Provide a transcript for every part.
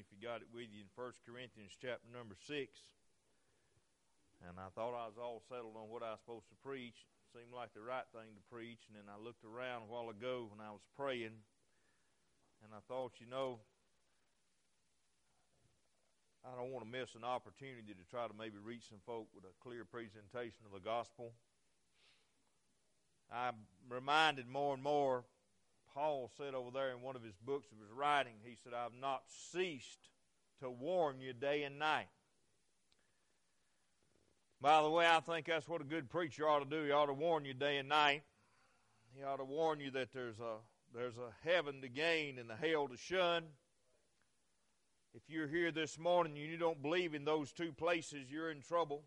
if you got it with you, in 1 Corinthians chapter number 6. And I thought I was all settled on what I was supposed to preach. It seemed like the right thing to preach. And then I looked around a while ago when I was praying. And I thought, I don't want to miss an opportunity to try to maybe reach some folk with a clear presentation of the gospel. I'm reminded more and more, Paul said over there in one of his books he was writing, he said, I've not ceased to warn you day and night. By the way, I think that's what a good preacher ought to do. He ought to warn you day and night. He ought to warn you that there's a heaven to gain and a hell to shun. If you're here this morning and you don't believe in those two places, you're in trouble.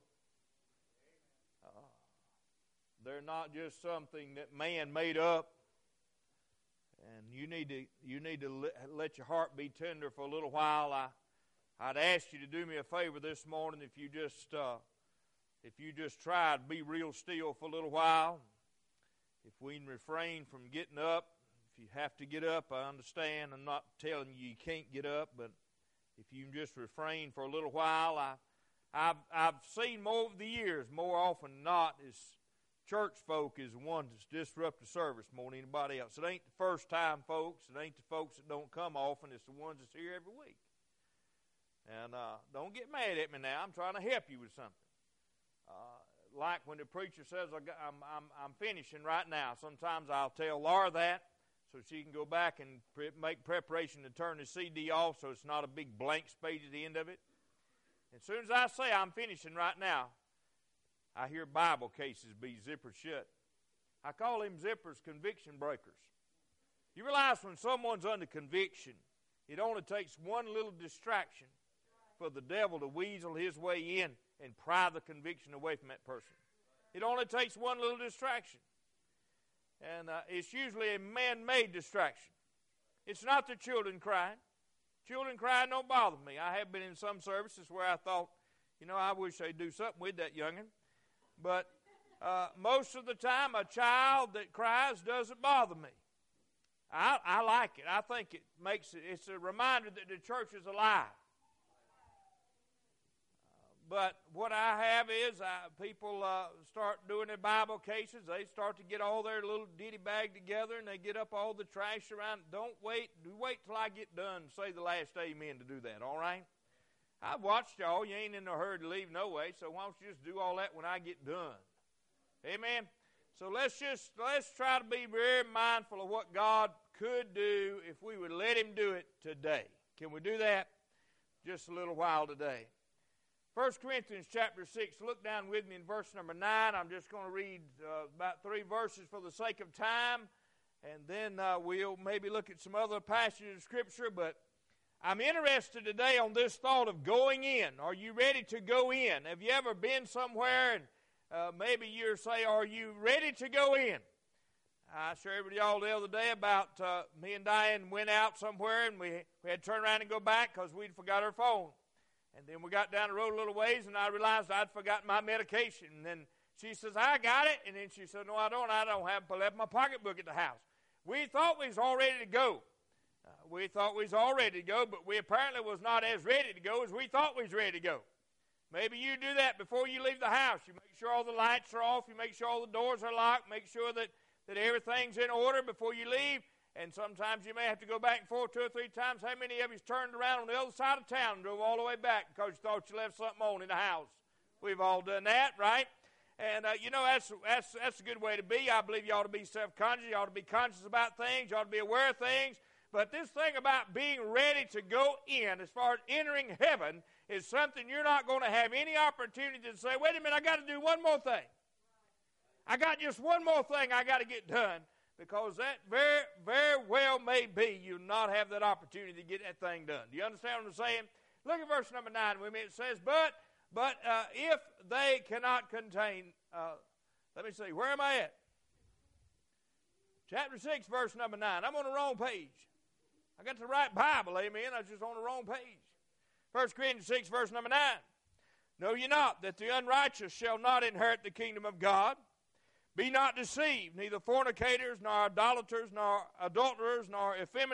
They're not just something that man made up. And you need to let your heart be tender for a little while. I'd ask you to do me a favor this morning if you just try to be real still for a little while. If we can refrain from getting up. If you have to get up, I understand. I'm not telling you can't get up, but if you can just refrain for a little while. I've seen more over the years, more often than not, is church folk is the ones that's disrupt the service more than anybody else. It ain't the first time folks. It ain't the folks that don't come often. It's the ones that's here every week. And don't get mad at me now. I'm trying to help you with something. Like when the preacher says, I'm finishing right now. Sometimes I'll tell Laura that so she can go back and make preparation to turn the CD off so it's not a big blank space at the end of it. As soon as I say I'm finishing right now, I hear Bible cases be zippered shut. I call them zippers conviction breakers. You realize when someone's under conviction, it only takes one little distraction for the devil to weasel his way in and pry the conviction away from that person. It only takes one little distraction. And it's usually a man-made distraction. It's not the children crying. Children crying don't bother me. I have been in some services where I thought, I wish they'd do something with that young'un. But most of the time, a child that cries doesn't bother me. I like it. I think it's a reminder that the church is alive. But what I have is people start doing their Bible cases. They start to get all their little ditty bag together and they get up all the trash around. Don't wait. Wait till I get done and say the last amen to do that, all right? I've watched y'all. You ain't in no hurry to leave no way, so why don't you just do all that when I get done? Amen? So let's try to be very mindful of what God could do if we would let Him do it today. Can we do that? Just a little while today. 1 Corinthians chapter 6, look down with me in verse number 9. I'm just going to read about 3 verses for the sake of time, and then we'll maybe look at some other passages of Scripture, but I'm interested today on this thought of going in. Are you ready to go in? Have you ever been somewhere and maybe you're saying, are you ready to go in? I shared with y'all the other day about me and Diane went out somewhere and we had to turn around and go back because we'd forgot our phone. And then we got down the road a little ways, and I realized I'd forgotten my medication. And then she says, I got it. And then she said, no, I don't. I left my pocketbook at the house. We thought we was all ready to go. But we apparently was not as ready to go as we thought we was ready to go. Maybe you do that before you leave the house. You make sure all the lights are off. You make sure all the doors are locked. Make sure that everything's in order before you leave. And sometimes you may have to go back and forth 2 or 3 times. How many of you turned around on the other side of town and drove all the way back because you thought you left something on in the house? We've all done that, right? And, that's a good way to be. I believe you ought to be self-conscious. You ought to be conscious about things. You ought to be aware of things. But this thing about being ready to go in, as far as entering heaven, is something you're not going to have any opportunity to say, wait a minute, I got to do one more thing. I got just one more thing I got to get done. Because that very, very well may be you'll not have that opportunity to get that thing done. Do you understand what I'm saying? Look at verse number 9 with me. It says, but if they cannot contain, let me see, where am I at? Chapter 6, verse number 9. I'm on the wrong page. I got the right Bible, amen. I was just on the wrong page. 1 Corinthians 6, verse number 9. Know ye not that the unrighteous shall not inherit the kingdom of God? Be not deceived, neither fornicators, nor idolaters, nor adulterers, nor effeminate,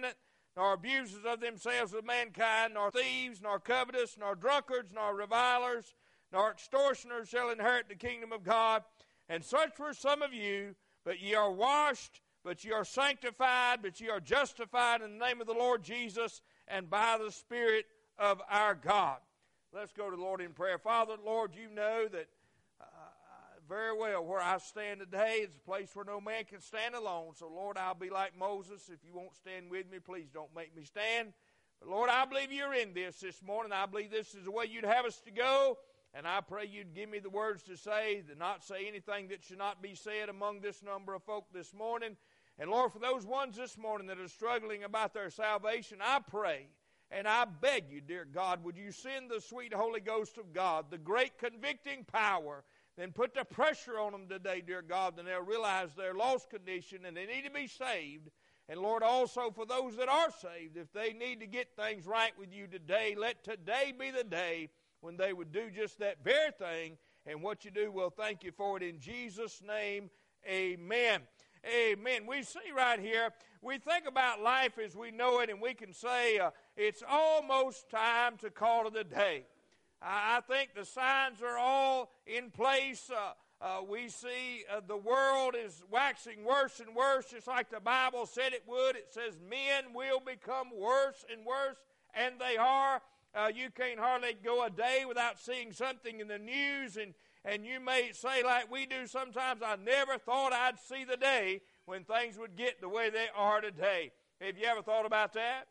nor abusers of themselves with mankind, nor thieves, nor covetous, nor drunkards, nor revilers, nor extortioners shall inherit the kingdom of God. And such were some of you, but ye are washed, but ye are sanctified, but ye are justified in the name of the Lord Jesus and by the Spirit of our God. Let's go to the Lord in prayer. Father, Lord, you know that very well where I stand today is a place where no man can stand alone. So, Lord, I'll be like Moses. If you won't stand with me, please don't make me stand. But, Lord, I believe you're in this morning. I believe this is the way you'd have us to go. And I pray you'd give me the words to say, to not say anything that should not be said among this number of folk this morning. And, Lord, for those ones this morning that are struggling about their salvation, I pray and I beg you, dear God, would you send the sweet Holy Ghost of God, the great convicting power, then put the pressure on them today, dear God, and they'll realize their lost condition and they need to be saved. And, Lord, also for those that are saved, if they need to get things right with you today, let today be the day when they would do just that very thing. And what you do, we'll thank you for it in Jesus' name. Amen. Amen. We see right here, we think about life as we know it, and we can say it's almost time to call it a day. I think the signs are all in place. We see the world is waxing worse and worse, just like the Bible said it would. It says men will become worse and worse, and they are. You can't hardly go a day without seeing something in the news, and you may say like we do sometimes, I never thought I'd see the day when things would get the way they are today. Have you ever thought about that?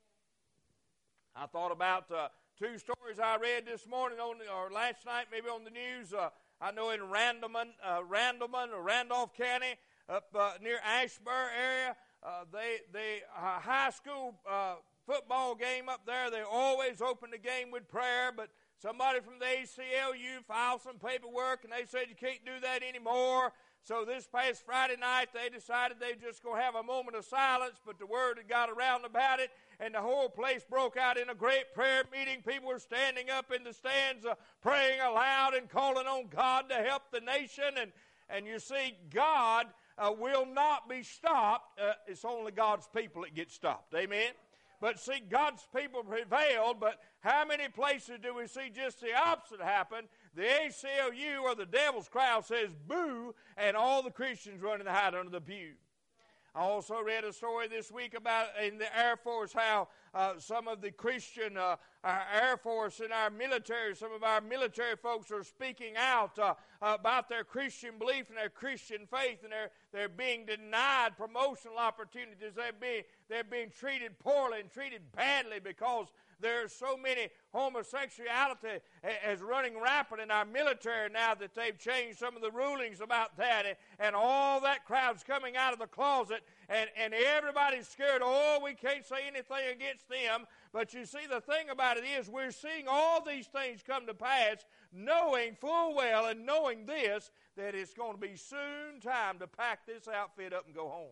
I thought about two stories I read this morning or last night, maybe on the news. I know in Randleman or Randolph County, up near Ashburn area, they high school football game up there. They always open the game with prayer, but somebody from the ACLU filed some paperwork, and they said you can't do that anymore. So this past Friday night, they decided they just going to have a moment of silence, but the word had got around about it, and the whole place broke out in a great prayer meeting. People were standing up in the stands, praying aloud and calling on God to help the nation. And you see, God will not be stopped. It's only God's people that get stopped. Amen? But see, God's people prevailed, but how many places do we see just the opposite happen? The ACLU or the devil's crowd says boo, and all the Christians run and hide under the pew. I also read a story this week about in the Air Force how some of the Christian Air Force and our military, some of our military folks are speaking out about their Christian belief and their Christian faith, and they're being denied promotional opportunities. They're being treated poorly and treated badly because there's so many homosexuality is running rampant in our military now that they've changed some of the rulings about that, and all that crowd's coming out of the closet, and everybody's scared. Oh, we can't say anything against them. But you see, the thing about it is we're seeing all these things come to pass, knowing full well and knowing this, that it's going to be soon time to pack this outfit up and go home.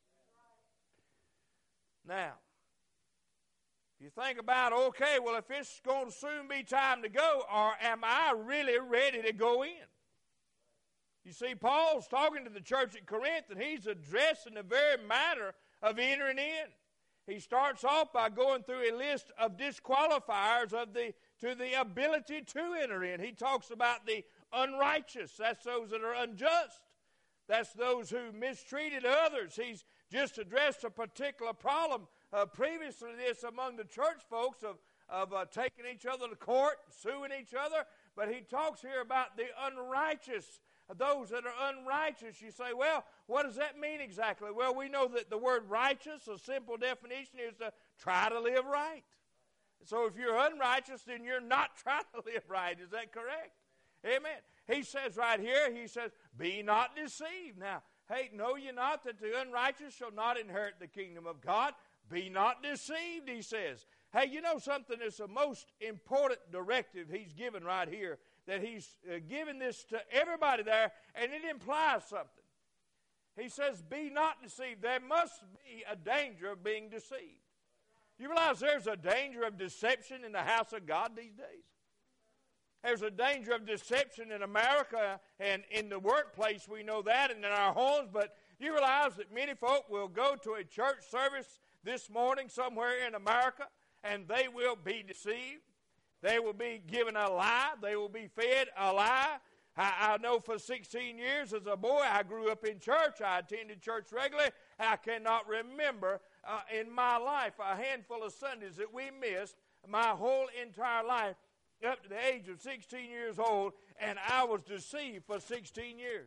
Now, you think about, okay, well, if it's going to soon be time to go, or am I really ready to go in? You see, Paul's talking to the church at Corinth, and he's addressing the very matter of entering in. He starts off by going through a list of disqualifiers to the ability to enter in. He talks about the unrighteous. That's those that are unjust. That's those who mistreated others. He's just addressed a particular problem previously this among the church folks of taking each other to court, suing each other. But he talks here about the unrighteous, those that are unrighteous. You say, well, what does that mean exactly? Well, we know that the word righteous, a simple definition, is to try to live right. So if you're unrighteous, then you're not trying to live right. Is that correct? Amen. He says right here, he says, be not deceived. Now, hey, know ye not that the unrighteous shall not inherit the kingdom of God? Be not deceived, he says. Hey, you know something? It's the most important directive he's given right here, that he's given this to everybody there, and it implies something. He says, be not deceived. There must be a danger of being deceived. You realize there's a danger of deception in the house of God these days? There's a danger of deception in America and in the workplace, we know that, and in our homes, but you realize that many folk will go to a church service this morning somewhere in America, and they will be deceived. They will be given a lie. They will be fed a lie. I know for 16 years as a boy, I grew up in church. I attended church regularly. I cannot remember in my life a handful of Sundays that we missed my whole entire life up to the age of 16 years old, and I was deceived for 16 years.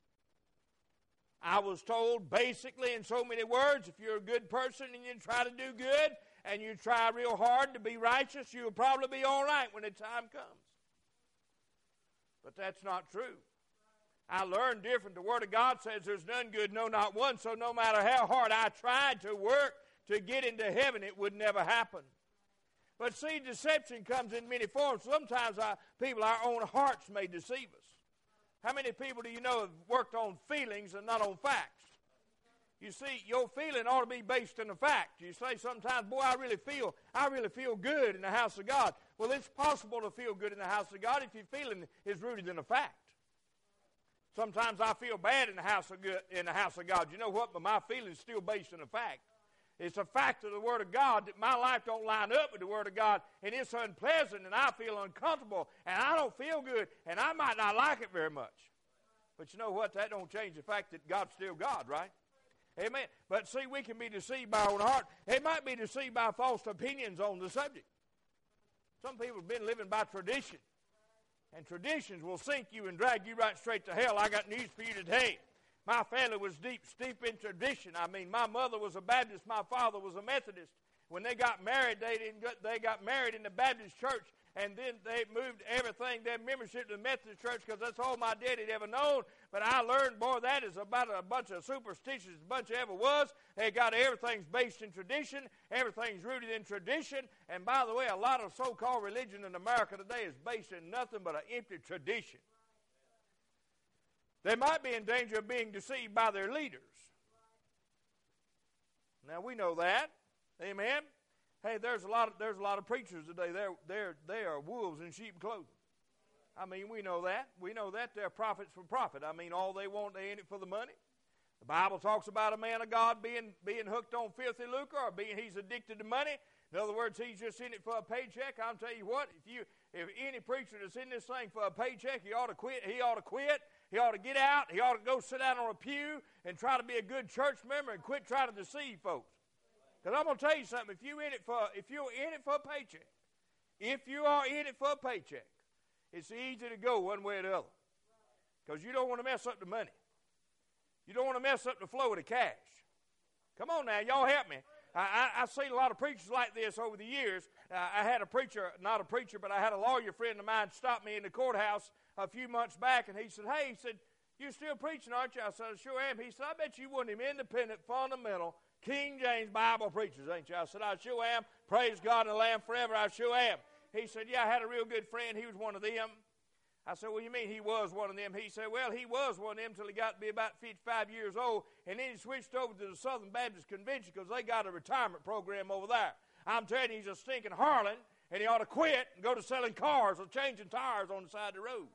I was told basically in so many words, if you're a good person and you try to do good and you try real hard to be righteous, you'll probably be all right when the time comes. But that's not true. I learned different. The Word of God says there's none good, no, not one. So no matter how hard I tried to work to get into heaven, it would never happen. But see, deception comes in many forms. Sometimes our own hearts may deceive us. How many people do you know have worked on feelings and not on facts? You see, your feeling ought to be based in the fact. You say sometimes, boy, I really feel good in the house of God. Well, it's possible to feel good in the house of God if your feeling is rooted in a fact. Sometimes I feel bad in the house of God. You know what? But my feeling is still based in a fact. It's a fact of the Word of God that my life don't line up with the Word of God, and it's unpleasant, and I feel uncomfortable, and I don't feel good, and I might not like it very much. But you know what? That don't change the fact that God's still God, right? Amen. But see, we can be deceived by our own heart. They might be deceived by false opinions on the subject. Some people have been living by tradition. And traditions will sink you and drag you right straight to hell. I got news for you today. My family was steep in tradition. I mean, my mother was a Baptist. My father was a Methodist. When they got married, they got married in the Baptist church. And then they moved everything, their membership to the Methodist church, because that's all my dad had ever known. But I learned, boy, that is about a bunch of superstitions, a bunch ever was. They got everything's based in tradition. Everything's rooted in tradition. And by the way, a lot of so-called religion in America today is based in nothing but an empty tradition. They might be in danger of being deceived by their leaders. Now, we know that. Amen. Hey, there's a lot of preachers today. They are wolves in sheep clothing. I mean, we know that. We know that they're prophets for profit. I mean, all they want, they in it for the money. The Bible talks about a man of God being hooked on filthy lucre, or he's addicted to money. In other words, he's just in it for a paycheck. I'll tell you what, if any preacher that's in this thing for a paycheck, he ought to quit. He ought to quit. He ought to get out. He ought to go sit down on a pew and try to be a good church member and quit trying to deceive folks. Because I'm going to tell you something. If you're in it for a paycheck, if you are in it for a paycheck, it's easy to go one way or the other. Because you don't want to mess up the money. You don't want to mess up the flow of the cash. Come on now, y'all help me. I've seen a lot of preachers like this over the years. I had a preacher, not a preacher, but I had a lawyer friend of mine stop me in the courthouse a few months back, and he said, "Hey," he said, "you're still preaching, aren't you?" I said, "I sure am." He said, "I bet you one of them independent, fundamental, King James Bible preachers, ain't you?" I said, "I sure am. Praise God and the Lamb forever. I sure am." He said, "Yeah, I had a real good friend. He was one of them." I said, "Well, you mean he was one of them?" He said, "Well, he was one of them till he got to be about 55 years old, and then he switched over to the Southern Baptist Convention because they got a retirement program over there. I'm telling you, he's a stinking harlot, and he ought to quit and go to selling cars or changing tires on the side of the road."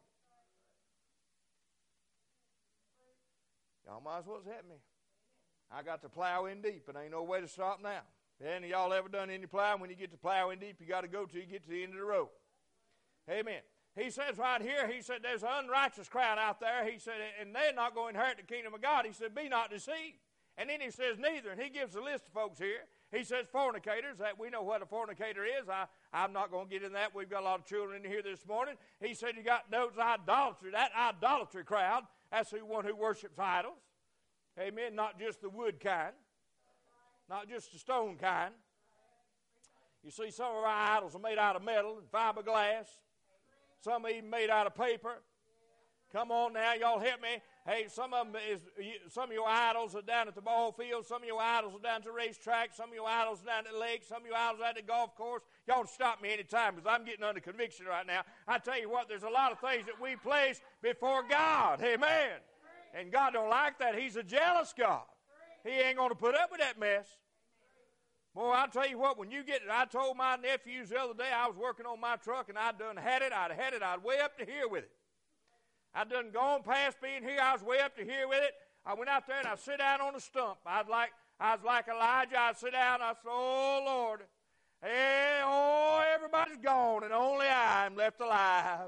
Y'all might as well help me. I got to plow in deep, and ain't no way to stop now. Any of y'all ever done any plowing? When you get to plow in deep, you got to go till you get to the end of the road. Amen. He says right here, he said, there's an unrighteous crowd out there. He said, and they're not going to inherit the kingdom of God. He said, be not deceived. And then he says, neither. And he gives a list of folks here. He says, fornicators. That we know what a fornicator is. I'm not going to get into that. We've got a lot of children in here this morning. He said, you got those idolatry, that idolatry crowd. That's the one who worships idols. Amen. Not just the wood kind. Not just the stone kind. You see, some of our idols are made out of metal and fiberglass. Some are even made out of paper. Come on now, y'all help me. Hey, some of your idols are down at the ball field. Some of your idols are down at the racetrack. Some of your idols are down at the lake. Some of your idols are at the golf course. Y'all stop me anytime because I'm getting under conviction right now. I tell you what, there's a lot of things that we place before God. Amen. And God don't like that. He's a jealous God. He ain't going to put up with that mess. Boy, I'll tell you what, when you get it, I told my nephews the other day I was working on my truck and I'd had it, I'd way up to here with it. I'd done gone past being here, I was way up to here with it. I went out there and I sit down on a stump. I'd like I was like Elijah. I'd sit down and I'd say, oh, Lord, hey, oh, everybody's gone and only I'm left alive.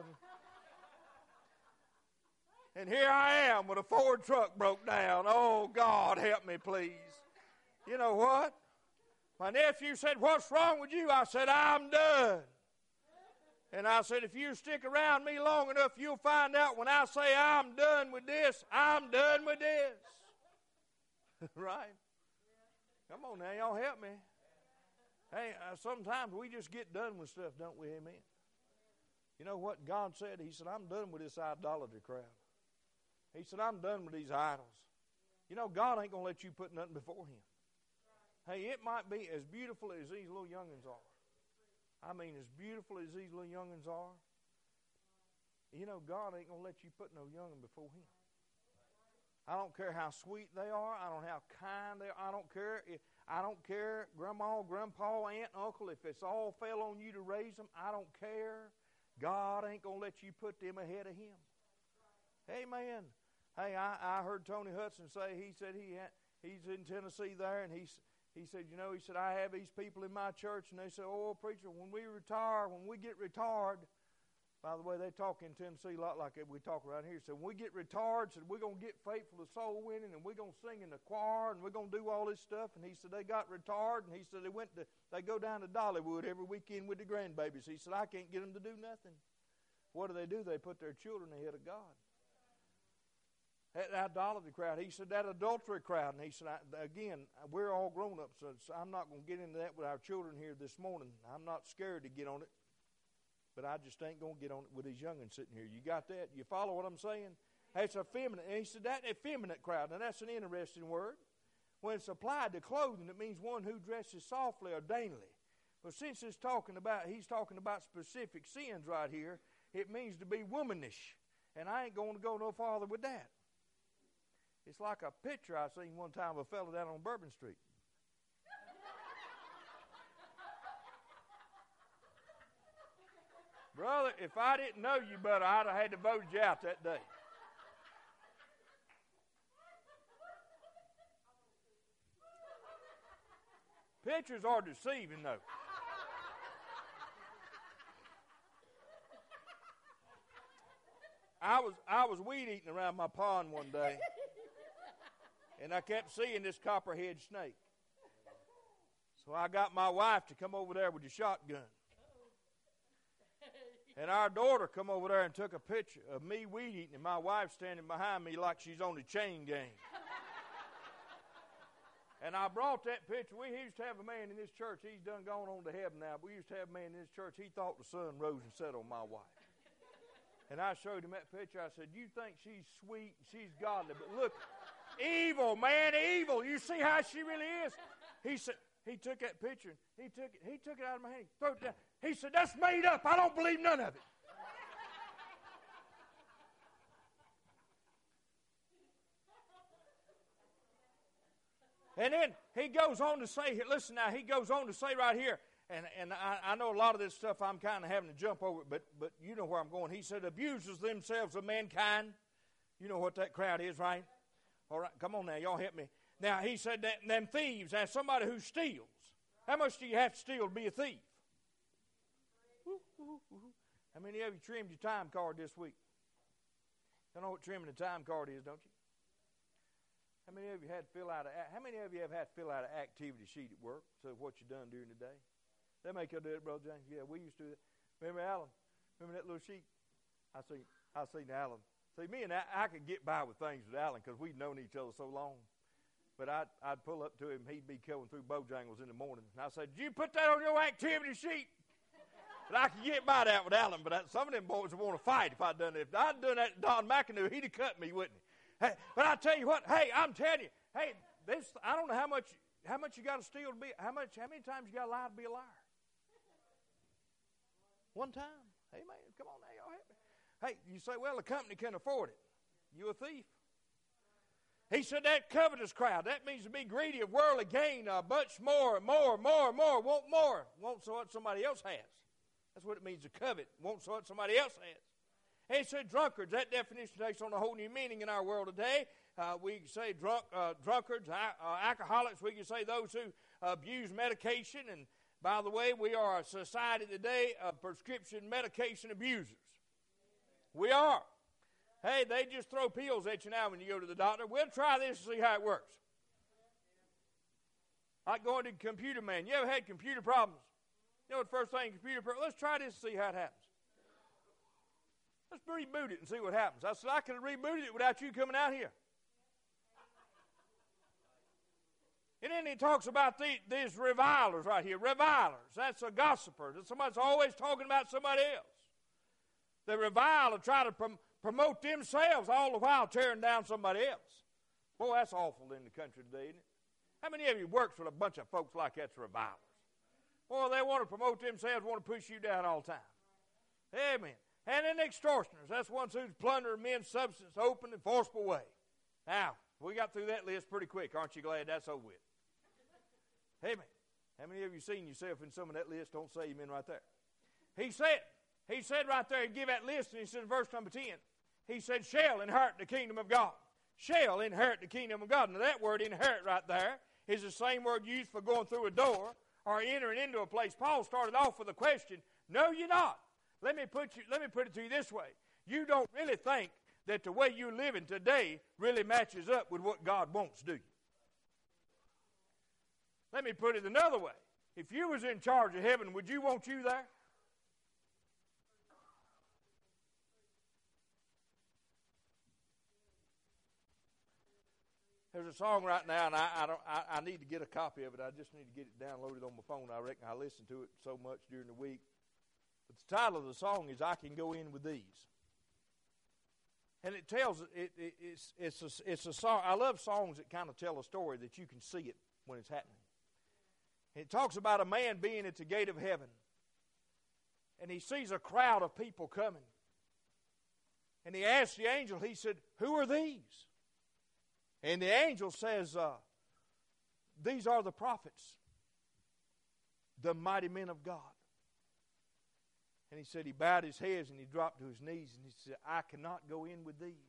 And here I am with a Ford truck broke down. Oh, God, help me, please. You know what? My nephew said, what's wrong with you? I said, I'm done. And I said, if you stick around me long enough, you'll find out when I say I'm done with this, I'm done with this. Right? Come on now, y'all help me. Hey, sometimes we just get done with stuff, don't we? Amen. You know what God said? He said, I'm done with this idolatry crowd. He said, I'm done with these idols. You know, God ain't going to let you put nothing before Him. Hey, it might be as beautiful as these little young'uns are. I mean, as beautiful as these little young'uns are. You know, God ain't going to let you put no young'un before Him. I don't care how sweet they are. I don't know how kind they are. I don't care, grandma, grandpa, aunt, uncle, if it's all fell on you to raise them. I don't care. God ain't going to let you put them ahead of Him. Amen. Hey, I heard Tony Hudson say, he said he's in Tennessee there, and he said, you know, he said, I have these people in my church, and they say, oh, preacher, when we get retired, by the way, they talk in Tennessee a lot like we talk around here. So when we get retired, said, we're going to get faithful to soul winning, and we're going to sing in the choir, and we're going to do all this stuff. And he said, they got retired, and he said, they go down to Dollywood every weekend with the grandbabies. He said, I can't get them to do nothing. What do? They put their children ahead of God. That idolatry crowd. He said, that adultery crowd. And he said, again, we're all grown up, so I'm not going to get into that with our children here this morning. I'm not scared to get on it, but I just ain't going to get on it with these young'uns sitting here. You got that? You follow what I'm saying? Hey, it's effeminate. And he said, that effeminate crowd. Now, that's an interesting word. When it's applied to clothing, it means one who dresses softly or daintily. But since he's talking about specific sins right here, it means to be womanish. And I ain't going to go no farther with that. It's like a picture I seen one time of a fellow down on Bourbon Street. Brother, if I didn't know you better, I'd have had to vote you out that day. Pictures are deceiving, though. I was weed eating around my pond one day. And I kept seeing this copperhead snake. So I got my wife to come over there with the shotgun. And our daughter come over there and took a picture of me weed eating and my wife standing behind me like she's on the chain gang. And I brought that picture. We used to have a man in this church. He's done gone on to heaven now. But we used to have a man in this church. He thought the sun rose and set on my wife. And I showed him that picture. I said, you think she's sweet and she's godly, but look, evil, man, evil. You see how she really is? He said, he took that picture, he took it out of my hand, threw it down. He said, that's made up. I don't believe none of it. And then he goes on to say, listen now, he goes on to say right here, and I know a lot of this stuff I'm kind of having to jump over, but you know where I'm going. He said, abusers themselves of mankind. You know what that crowd is, right? All right, come on now, y'all help me. Now, he said that them thieves, and somebody who steals. How much do you have to steal to be a thief? How many of you trimmed your time card this week? You know what trimming the time card is, don't you? How many of you have had to fill out an activity sheet at work, so what you done during the day? They make you do it, Brother James. Yeah, we used to do it. Remember Alan? Remember that little sheet? I seen Alan. See, me and I could get by with things with Alan because we'd known each other so long. But I'd pull up to him. He'd be going through Bojangles in the morning. And I said, did you put that on your activity sheet? But I could get by that with Alan. But some of them boys would want to fight if I'd done it. If I'd done that to Don McAnoo, he'd have cut me, wouldn't he? Hey, but I tell you what, hey, I'm telling you, hey, I don't know how much you got to steal to be, how many times you got to lie to be a liar? One time. Hey, man, come on now, y'all help me. Hey, you say, well, the company can afford it. You a thief. He said that covetous crowd, that means to be greedy of worldly gain, a bunch more, want more, want so what somebody else has. That's what it means to covet, want so what somebody else has. And he said drunkards. That definition takes on a whole new meaning in our world today. We can say drunkards, alcoholics. We can say those who abuse medication. And by the way, we are a society today of prescription medication abusers. We are. Hey, they just throw pills at you now when you go to the doctor. We'll try this and see how it works. Like going to Computer Man. You ever had computer problems? You know what the first thing computer problems? Let's try this and see how it happens. Let's reboot it and see what happens. I said, I could have rebooted it without you coming out here. And then he talks about these revilers right here. Revilers. That's a gossiper. That's somebody that's always talking about somebody else. They revile and try to promote themselves all the while tearing down somebody else. Boy, that's awful in the country today, isn't it? How many of you works with a bunch of folks like that's revilers? Boy, they want to promote themselves, want to push you down all the time. Amen. And then extortioners. That's ones who plunder men's substance open and forcible way. Now, we got through that list pretty quick. Aren't you glad that's over with? Amen. How many of you seen yourself in some of that list? Don't say amen right there. He said right there, he gave that list, and he said in verse number 10, he said, shall inherit the kingdom of God. Shall inherit the kingdom of God. Now that word inherit right there is the same word used for going through a door or entering into a place. Paul started off with a question, no, you're not. Let me put it to you this way. You don't really think that the way you're living today really matches up with what God wants, do you? Let me put it another way. If you was in charge of heaven, would you want you there? There's a song right now, and I need to get a copy of it. I just need to get it downloaded on my phone. I reckon I listen to it so much during the week. But the title of the song is I Can Go In With These. And it tells, it's a song. I love songs that kind of tell a story that you can see it when it's happening. It talks about a man being at the gate of heaven. And he sees a crowd of people coming. And he asks the angel, he said, who are these? And the angel says, these are the prophets, the mighty men of God. And he said he bowed his head and he dropped to his knees and he said, I cannot go in with these.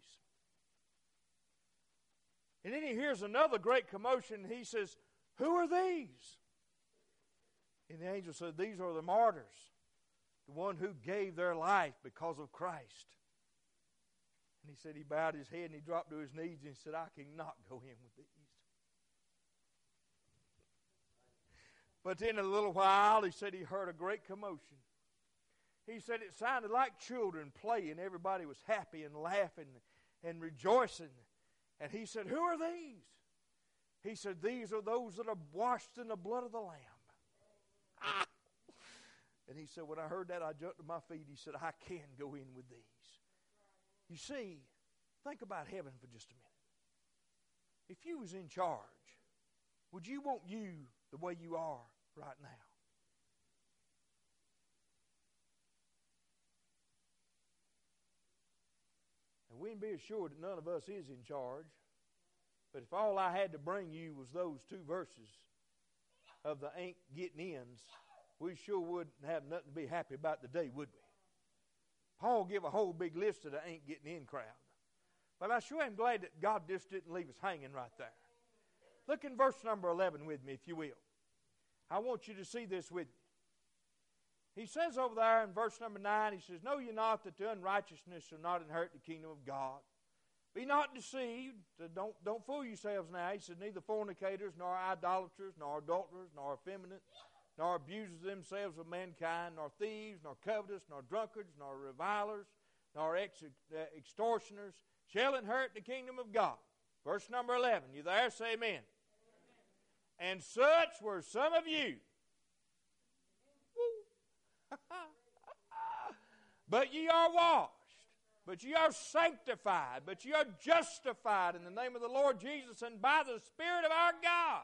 And then he hears another great commotion and he says, who are these? And the angel said, these are the martyrs, the one who gave their life because of Christ. And he said he bowed his head and he dropped to his knees and he said, I cannot go in with these. But then in a little while, he said he heard a great commotion. He said it sounded like children playing. Everybody was happy and laughing and rejoicing. And he said, who are these? He said, these are those that are washed in the blood of the Lamb. Ah! And he said, when I heard that, I jumped to my feet. He said, I can go in with these. You see, think about heaven for just a minute. If you was in charge, would you want you the way you are right now? And we can be assured that none of us is in charge. But if all I had to bring you was those two verses of the ain't getting ins, we sure wouldn't have nothing to be happy about today, would we? Paul gave a whole big list of the ain't getting in crowd. But I sure am glad that God just didn't leave us hanging right there. Look in verse number 11 with me, if you will. I want you to see this with me. He says over there in verse number 9, he says, know ye not that the unrighteousness shall not inherit the kingdom of God? Be not deceived. Don't fool yourselves now. He said, neither fornicators, nor idolaters, nor adulterers, nor effeminate, nor abusers themselves of mankind, nor thieves, nor covetous, nor drunkards, nor revilers, nor extortioners shall inherit the kingdom of God. Verse number 11. You there? Say amen. Amen. And such were some of you. But ye are washed, but ye are sanctified, but ye are justified in the name of the Lord Jesus and by the Spirit of our God.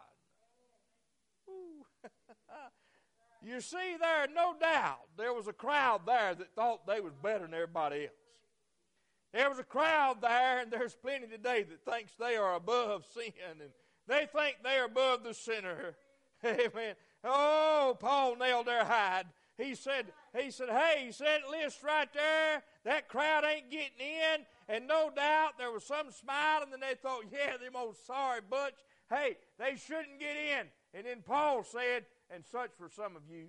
You see there, no doubt, there was a crowd there that thought they was better than everybody else. There was a crowd there, and there's plenty today that thinks they are above sin, and they think they are above the sinner. Amen. Oh, Paul nailed their hide. He said, hey, it lists right there. That crowd ain't getting in. And no doubt there was some smiling, and they thought, yeah, them old sorry bunch. Hey, they shouldn't get in. And then Paul said, and such for some of you.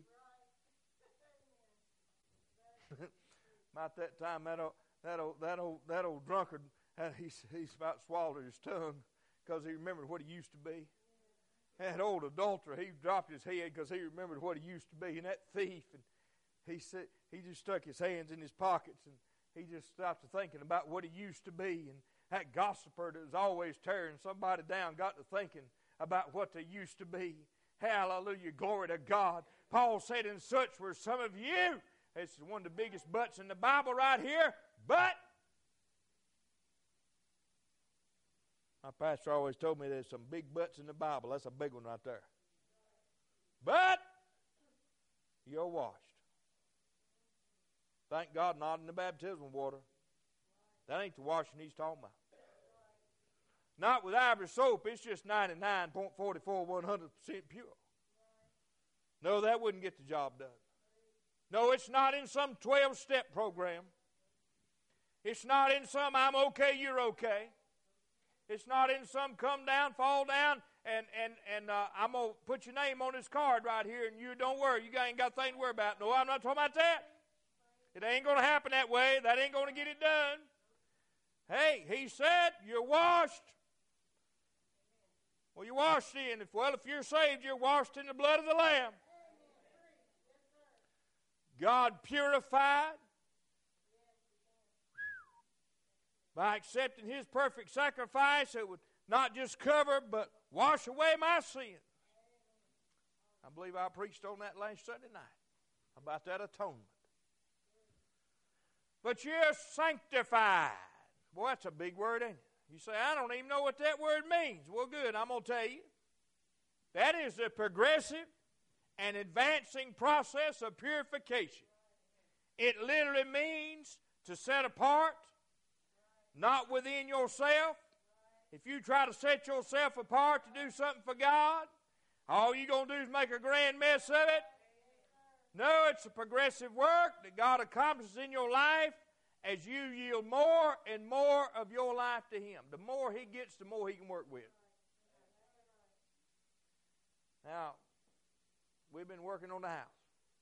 About that time, that old drunkard, he's about swallowed his tongue because he remembered what he used to be. That old adulterer, he dropped his head because he remembered what he used to be. And that thief, and he just stuck his hands in his pockets, and he just stopped thinking about what he used to be. And that gossiper that was always tearing somebody down got to thinking about what they used to be. Hallelujah, glory to God. Paul said, and such were some of you. This is one of the biggest buts in the Bible right here. But my pastor always told me there's some big buts in the Bible. That's a big one right there. But you're washed. Thank God, not in the baptismal water. That ain't the washing he's talking about. Not with ivory soap. It's just 99.44, 100% pure. No, that wouldn't get the job done. No, it's not in some 12-step program. It's not in some I'm okay, you're okay. It's not in some come down, fall down, and I'm going to put your name on this card right here, and you don't worry. You ain't got a thing to worry about. No, I'm not talking about that. It ain't going to happen that way. That ain't going to get it done. Hey, he said, you're washed. Well, you're washed in. If you're saved, you're washed in the blood of the Lamb. God purified by accepting His perfect sacrifice. It would not just cover, but wash away my sin. I believe I preached on that last Sunday night about that atonement. But you're sanctified. Boy, that's a big word, ain't it? You say, I don't even know what that word means. Well, good, I'm going to tell you. That is a progressive and advancing process of purification. It literally means to set apart, not within yourself. If you try to set yourself apart to do something for God, all you're going to do is make a grand mess of it. No, it's a progressive work that God accomplishes in your life as you yield more and more of your life to Him. The more He gets, the more He can work with. Now, we've been working on the house.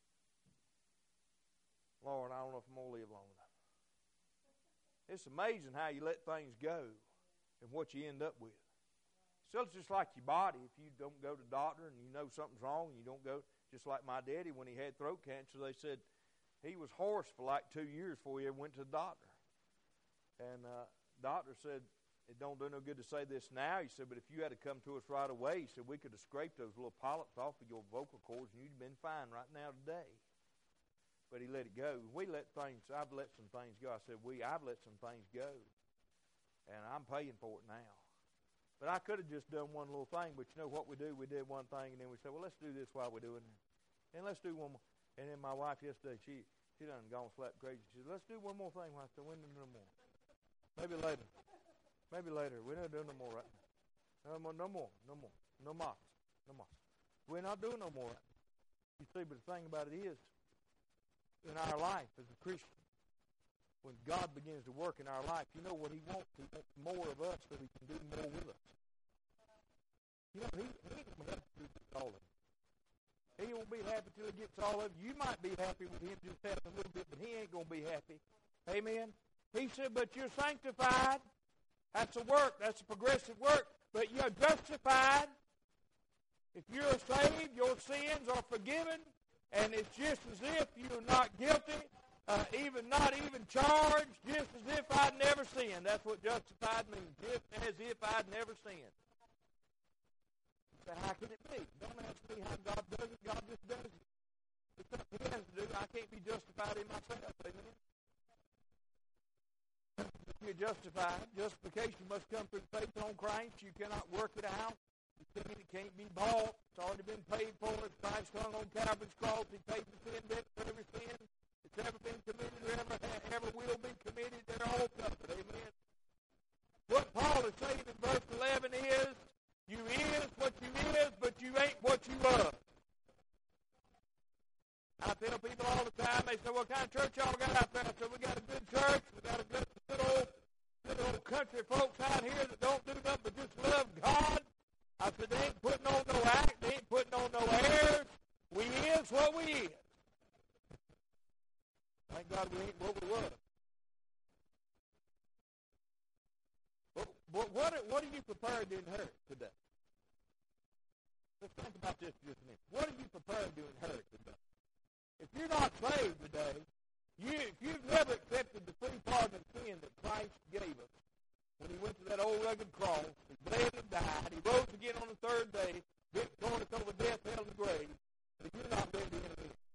Lord, I don't know if I'm going to live long enough. It's amazing how you let things go and what you end up with. So it's just like your body. If you don't go to the doctor and you know something's wrong and you don't go, just like my daddy when he had throat cancer, they said he was hoarse for like 2 years before he ever went to the doctor. And doctor said, it don't do no good to say this now. He said, but if you had to come to us right away, he said, we could have scraped those little polyps off of your vocal cords and you'd have been fine right now today. But he let it go. I've let some things go. I said, I've let some things go. And I'm paying for it now. But I could have just done one little thing, but you know what we do? We did one thing, and then we said, well, let's do this while we're doing it. And let's do one more. And then my wife yesterday, she done gone slap crazy. She said, let's do one more thing. I said, we don't do no more. Maybe later. We're not doing no more right now. No more. No more. We're not doing no more right now. You see, but the thing about it is, in our life as a Christian, when God begins to work in our life, you know what He wants? He wants more of us so He can do more with us. You know, He ain't going to have to do all of it. He won't be happy till He gets all of it. You might be happy with Him just having a little bit, but He ain't going to be happy. Amen? He said, but you're sanctified. That's a work. That's a progressive work. But you're justified. If you're saved, your sins are forgiven. And it's just as if you're not guilty, not even charged, just as if I'd never sinned. That's what justified means, just as if I'd never sinned. So how can it be? Don't ask me how God does it. God just does it. It's something He has to do. I can't be justified in myself. Amen? If you're justified, justification must come through faith on Christ. You cannot work it out. It can't be bought. It's already been paid for. It's Christ hung on Calvary's cross. He paid the sin debt for every sin that's ever been committed or ever will be committed. They're all covered. Amen. What Paul is saying in verse 11 is, you is what you is, but you ain't what you was. I tell people said, what kind of church y'all got out there? I said, we got a good church. We got a good old country folks out here that don't do nothing but just love God. I said, they ain't putting on no act. They ain't putting on no airs. We is what we is. Thank God we ain't what we was. But what are you prepared to inherit today? Let's think about this just a minute. What are you prepared to inherit today? If you're not saved today, if you've never accepted the free pardon of sin that Christ gave us when he went to that old rugged cross, he bled and died, he rose again on the third day, victorious over death, hell, and the grave, if you're not ready to enter in.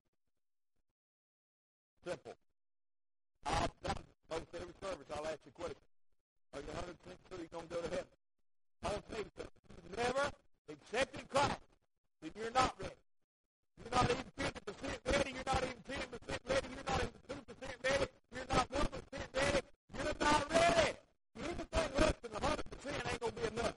Simple. Almost every service I'll ask you a question. Are you 100% sure you're going to go to heaven? I'll tell you something. If you've never accepted Christ, then you're not ready. You're not even 50% ready. You're not even 10% ready. You're not even 2% ready. You're not 1% ready. You're not ready. Anything less than 100% ain't going to be enough.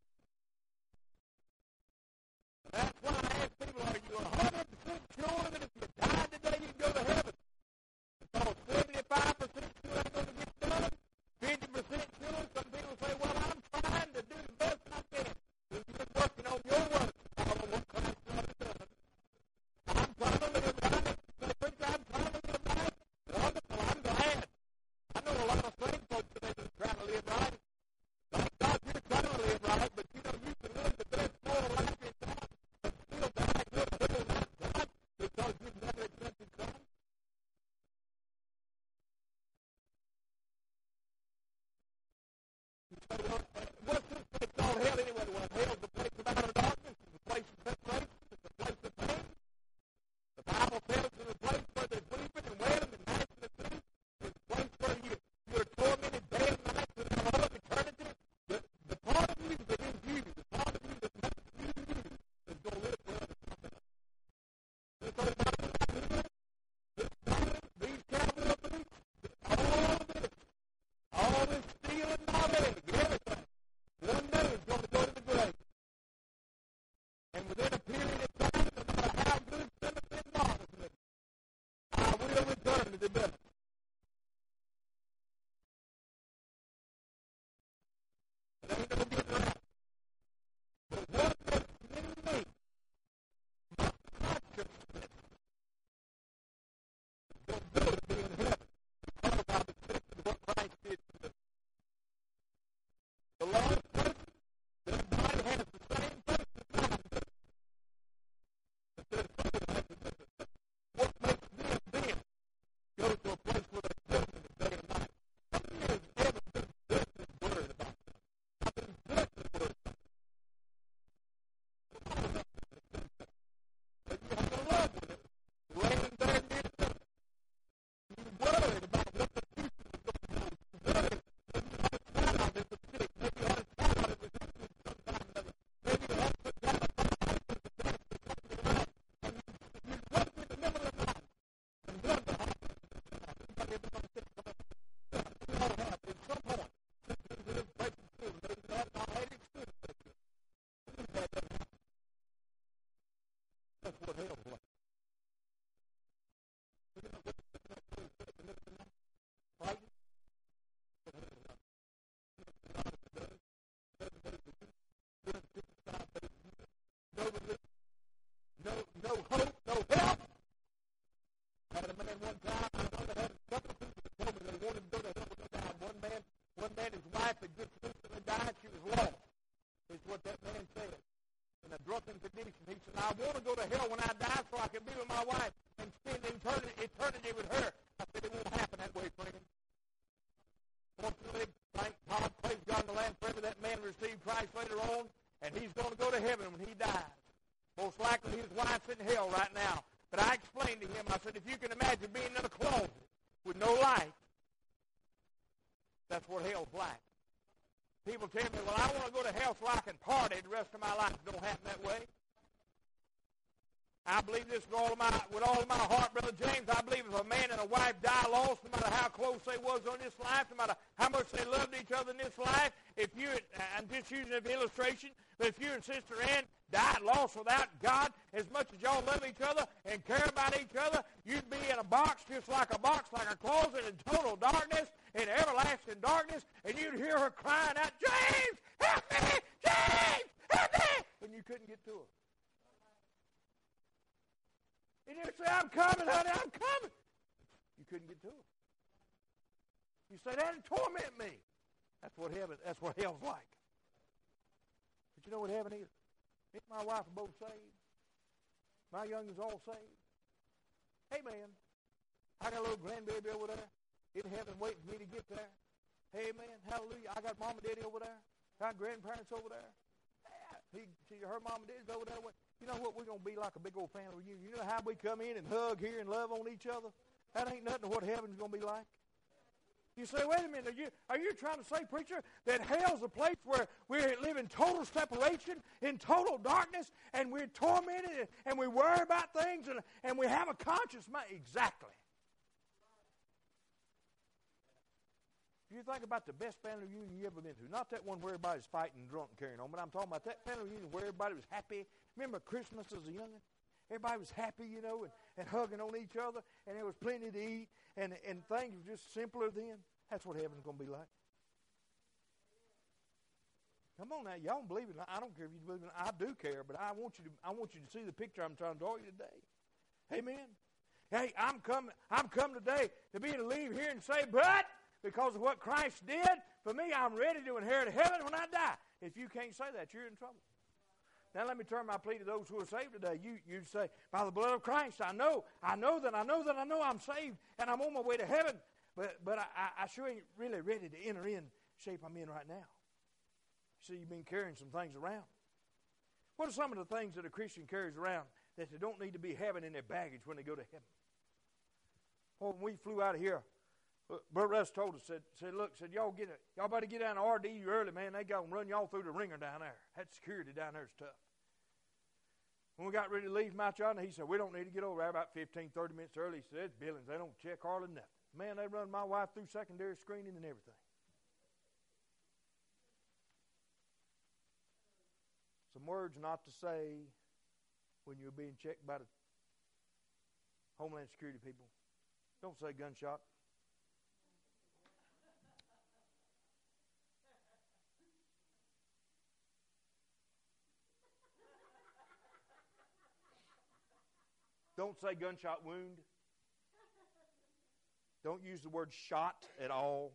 And that's why I ask people, are you 100% sure that if you died today, you can go to heaven? Because 75% sure ain't going to get done. 50% sure. Some people say, well, I'm trying to do the best I can. If you're working on your work, I don't know what Christ has done. I'm trying to live right. I'm trying to live right. Wonderful. I'm glad. I know a lot of saved folks today that are trying to live right. Thank God you're trying to live right, but you know you can live the best moral life in God and still die good a whole lot of God because you've never accepted Christ. So, what's this place called hell anyway? Well, hell's the place of outer darkness. It's the place of separation. It's the place of pain. The Bible tells us it's a place where there's weeping and wailing and gnashing of teeth. It's a place where you're tormented day and night for all of eternity. The part of you that is you, the part of you that makes you is going to live forever someday. This old body right here, this body, these cowboy boots, all this stealing my leg, everything, one day is going to go to the grave. And within a period of time, no matter how good Timothy and Marcus live, I will return to the dust. It ain't no getting around. But what makes me, my consciousness, is going to go to be in heaven because I've accepted what Christ did for me. The last person, their body has the same face as mine does. But their soul has a different face. What makes them then go to a place where they're judging the day and night? How many has ever been just as worried about that? I've been just as worried about that. But you have a love with it, laying there near to it. You're worried about what the future is going to do. You're worried. Maybe you had a child that was sick. Maybe you had a child that was injured sometime or other. Maybe you had some kind of financial disaster coming around. And you wake in the middle of the night and wonder how this is going to happen. Anybody ever going to think about it? We all have. At some point, since we live breaking through, maybe we have not had experience. We've had that happen. That's what hell's like. We're going to wake up in the middle of the night, frightened. No hope, no help. I had a man one time, I know that had a couple of people that told me they wanted to go to hell when they died. One man, his wife had just recently died. She was lost. Is what that man said. In a drunken condition. He said, I want to go to hell when I die so I can be with my wife and spend eternity with her. I said, it won't happen that way, friend. Fortunately, thank God, praise God in the land forever, that man received Christ later on, and he's going to go to heaven when he dies. Most likely his wife's in hell right now. But I explained to him, I said, if you can imagine being in a closet with no light, that's what hell's like. People tell me, well, I want to go to hell so I can party the rest of my life. It don't happen that way. I believe this with all of my heart, Brother James. I believe if a man and a wife die lost, no matter how close they was on this life, no matter how much they loved each other in this life, if you, I'm just using it for illustration, but if you and Sister Ann died lost without God, as much as y'all love each other and care about each other, you'd be in a box just like a closet in total darkness, in everlasting darkness, and you'd hear her crying out, James, help me! James, help me! And you couldn't get to her. And you'd say, I'm coming, honey, I'm coming. You couldn't get to her. You say, that'll torment me. That's what hell's like. But you know what heaven is? Me and my wife are both saved. My youngins all saved. Hey, man, I got a little grandbaby over there in heaven waiting for me to get there. Hey, man, hallelujah. I got mom and daddy over there. I got grandparents over there. Her mom and daddy's over there. You know what? We're going to be like a big old family reunion. You know how we come in and hug here and love on each other? That ain't nothing to what heaven's going to be like. You say, wait a minute, are you trying to say, preacher, that hell's a place where we live in total separation, in total darkness, and we're tormented, and we worry about things, and we have a conscience mind? Exactly. You think about the best family reunion you ever been to. Not that one where everybody's fighting, drunk, and carrying on, but I'm talking about that family reunion where everybody was happy. Remember Christmas as a youngin'? Everybody was happy, and hugging on each other, and there was plenty to eat, and things were just simpler then. That's what heaven's going to be like. Come on now, y'all don't believe it. I don't care if you believe it. I do care, but I want you to see the picture I'm trying to draw you today. Amen. Hey, I'm come today to be able to leave here and say, but because of what Christ did for me, I'm ready to inherit heaven when I die. If you can't say that, you're in trouble. Now let me turn my plea to those who are saved today. You say, by the blood of Christ, I know I'm saved, and I'm on my way to heaven. But I sure ain't really ready to enter in shape I'm in right now. See, you've been carrying some things around. What are some of the things that a Christian carries around that they don't need to be having in their baggage when they go to heaven? Well, when we flew out of here, Brother Russ told us, said, look, y'all better get down to RDU early, man. They got to run y'all through the ringer down there. That security down there is tough. When we got ready to leave Mount John, he said, we don't need to get over there about 15, 30 minutes early. He said, it's Billings. They don't check hardly nothing. Man, they run my wife through secondary screening and everything. Some words not to say when you're being checked by the Homeland Security people. Don't say gunshot. Don't say gunshot wound. Don't use the word shot at all.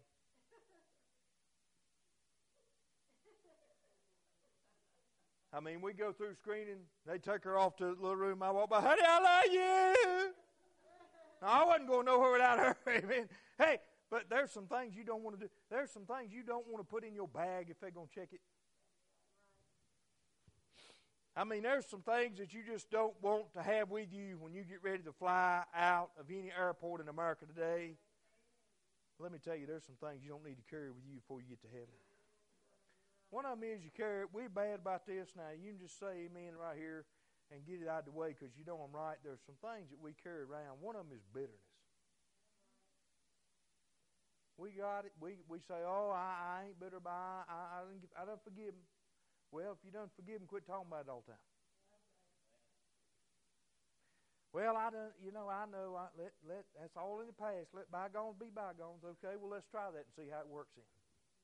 I mean, we go through screening. They take her off to the little room. I walk by, honey, I love you. No, I wasn't going nowhere without her. Amen. Hey, but there's some things you don't want to do. There's some things you don't want to put in your bag if they're going to check it. I mean, there's some things that you just don't want to have with you when you get ready to fly out of any airport in America today. Let me tell you, there's some things you don't need to carry with you before you get to heaven. One of them is you carry it. We're bad about this now. You can just say amen right here and get it out of the way because you know I'm right. There's some things that we carry around. One of them is bitterness. We got it. We say, oh, I ain't bitter, but I don't forgive him. Well, if you don't forgive him, quit talking about it all the time. Well, I know. That's all in the past. Let bygones be bygones. Okay, well, let's try that and see how it works in.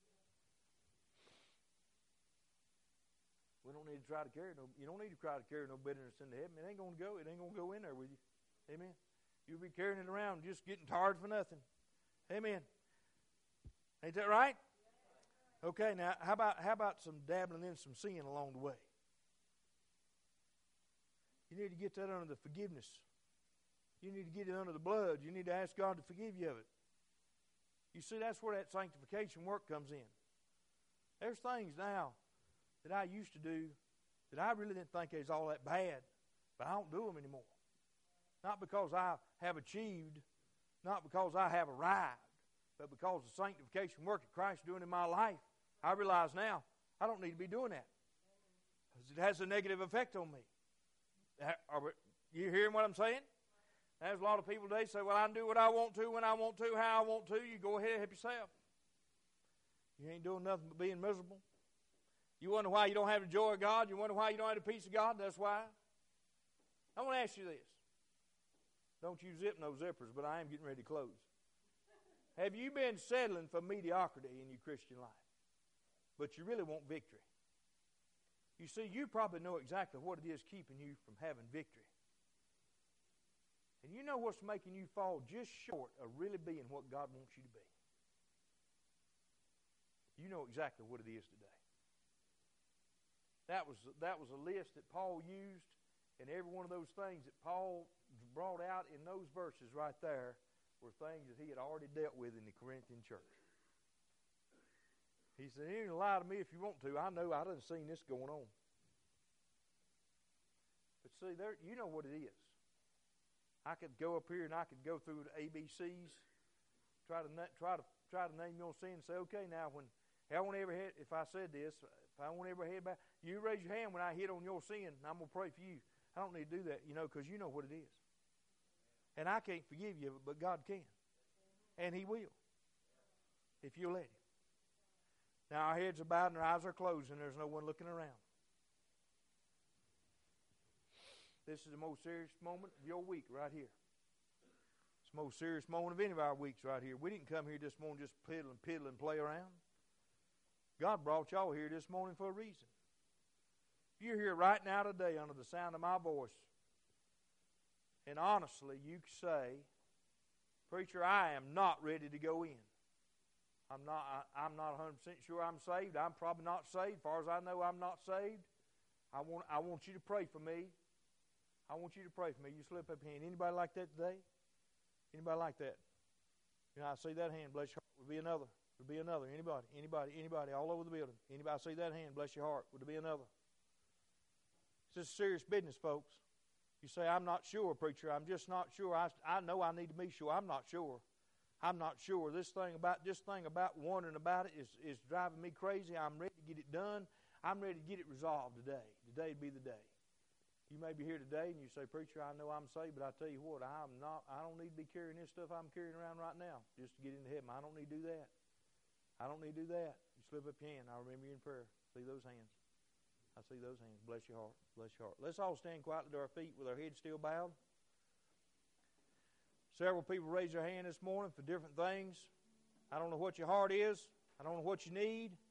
We don't need to try to carry you don't need to try to carry no bitterness into heaven. It ain't going to go. It ain't going to go in there with you. Amen. You'll be carrying it around just getting tired for nothing. Amen. Ain't that right? Okay, now how about some dabbling in some sin along the way? You need to get that under the forgiveness. You need to get it under the blood. You need to ask God to forgive you of it. You see, that's where that sanctification work comes in. There's things now that I used to do that I really didn't think is all that bad, but I don't do them anymore. Not because I have achieved, not because I have arrived, but because the sanctification work that Christ is doing in my life. I realize now I don't need to be doing that because it has a negative effect on me. Are you hearing what I'm saying? There's a lot of people today say, well, I can do what I want to, when I want to, how I want to. You go ahead and help yourself. You ain't doing nothing but being miserable. You wonder why you don't have the joy of God. You wonder why you don't have the peace of God. That's why. I want to ask you this. Don't you zip no zippers, but I am getting ready to close. Have you been settling for mediocrity in your Christian life? But you really want victory. You see, you probably know exactly what it is keeping you from having victory. And you know what's making you fall just short of really being what God wants you to be. You know exactly what it is today. That was a list that Paul used, and every one of those things that Paul brought out in those verses right there were things that he had already dealt with in the Corinthian church. He said, you can lie to me if you want to. I know I done seen this going on. But see, you know what it is. I could go up here and I could go through the ABCs, try to name your sin and say, okay, now when I won't ever head, if I said this, if I won't ever head back, you raise your hand when I hit on your sin, and I'm going to pray for you. I don't need to do that, because you know what it is. And I can't forgive you, but God can. And He will, if you'll let Him. Now our heads are bowed and our eyes are closed, and there's no one looking around. This is the most serious moment of your week right here. It's the most serious moment of any of our weeks right here. We didn't come here this morning just piddle and play around. God brought y'all here this morning for a reason. If you're here right now today under the sound of my voice, and honestly you say, preacher, I am not ready to go in. I'm not 100% sure I'm saved. I'm probably not saved. As far as I know, I'm not saved. I want you to pray for me. I want you to pray for me. You slip up your hand. Anybody like that today? Anybody like that? I see that hand. Bless your heart. Would be another. Would be another. Anybody all over the building. Anybody see that hand? Bless your heart. Would there be another? This is serious business, folks. You say, I'm not sure, preacher. I'm just not sure. I know I need to be sure. I'm not sure. I'm not sure. This thing about wondering about it is driving me crazy. I'm ready to get it done. I'm ready to get it resolved today. Today would be the day. You may be here today and you say, preacher, I know I'm saved, but I tell you what, I don't need to be carrying this stuff I'm carrying around right now just to get into heaven. I don't need to do that. I don't need to do that. You slip up your hand. I'll remember you in prayer. See those hands. I see those hands. Bless your heart. Bless your heart. Let's all stand quietly to our feet with our heads still bowed. Several people raised their hand this morning for different things. I don't know what your heart is. I don't know what you need.